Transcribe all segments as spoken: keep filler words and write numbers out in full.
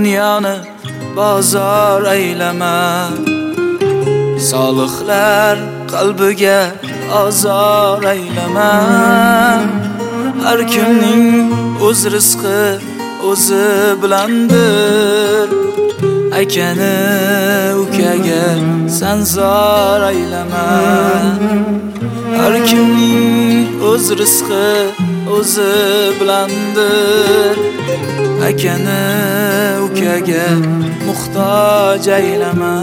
Dünyani bozor aylama, solihlar qalbiga azor aylama. Har kimning o'z rizqi o'zi bilandir. Akani ukaga sen zor aylama. Har kimning o'z rizqi o'zi bilandir. Akani ukaga muhtoj aylama.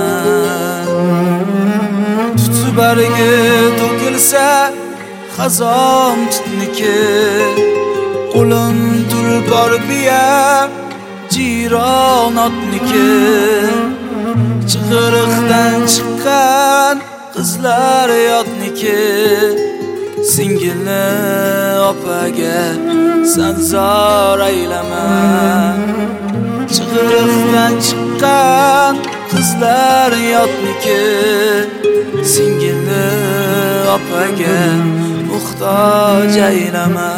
Tuti bargi to'kilsa xazon tutniki, qo'lin tulpor biya jiron otniki. Chig'iriqdan chiqqan qizlar yotniki, singilni opaga sen zor aylama. Chig'iriqdan chiqqan qizlar yotniki, singilni opaga muhtoj aylama.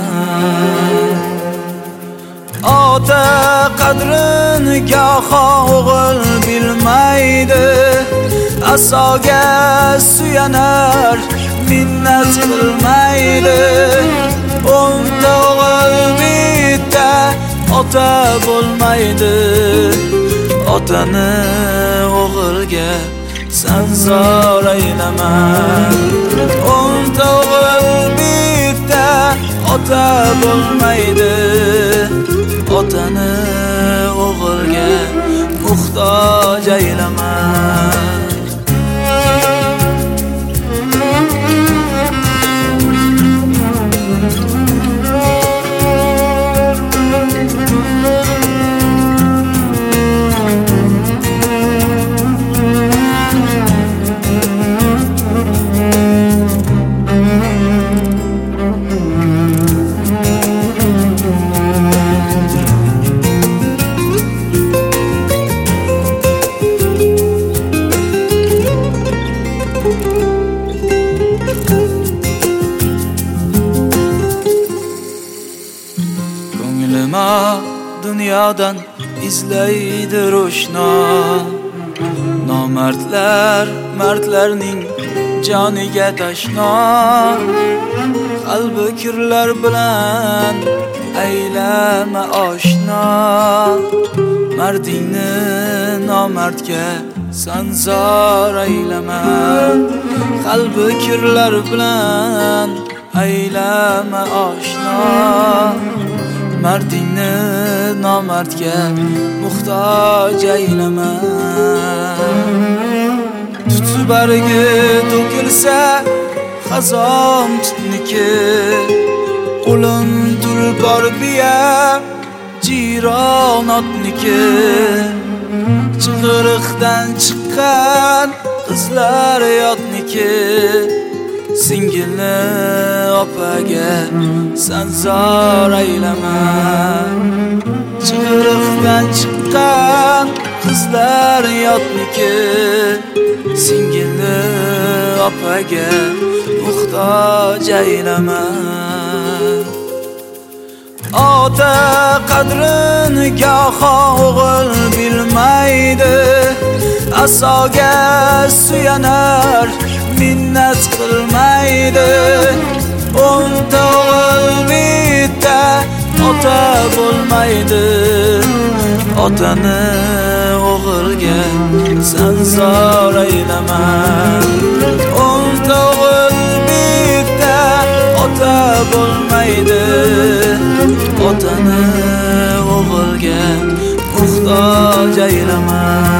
Ota qadrini goho o'g'il bilmaydi, asoga suyanar minnat qilmaydi. O'nta o'g'il bitta ota bo'lmaydi. Otani o'g'ilga sen zor aylama. O'nta o'g'il bitta ota bo'lmaydi. Otani o'g'ilga muhtoj aylama. Dunyodan izlaydi ro'shno, nomardlar mardlarning joniga tashno. Qalbi kirlar bilan aylama oshno. Mardingni nomardga sen zor aylama. Qalbi kirlar bilan aylama oshno. Mardingni nomardga muhtoj aylama. Tuti bargi to'kilsa xazon tutniki, qo'lin tulpor biya jiron otniki. Chig'iriqdan chiqqan qizlar yotniki, singilni opaga sen zor aylama. Chig'iriqdan chiqqan qizlar yotniki, singilni opaga muhtoj aylama. Ota qadrini goho o'g'il bilmaydi, asoga suyanar minnat qilmaydi. O'nta o'g'il bitta ota bo'lmaydi. Otani o'g'ilga sen zor aylama. O'nta o'g'il bitta ota bo'lmaydi. Otani o'g'ilga muhtoj aylama.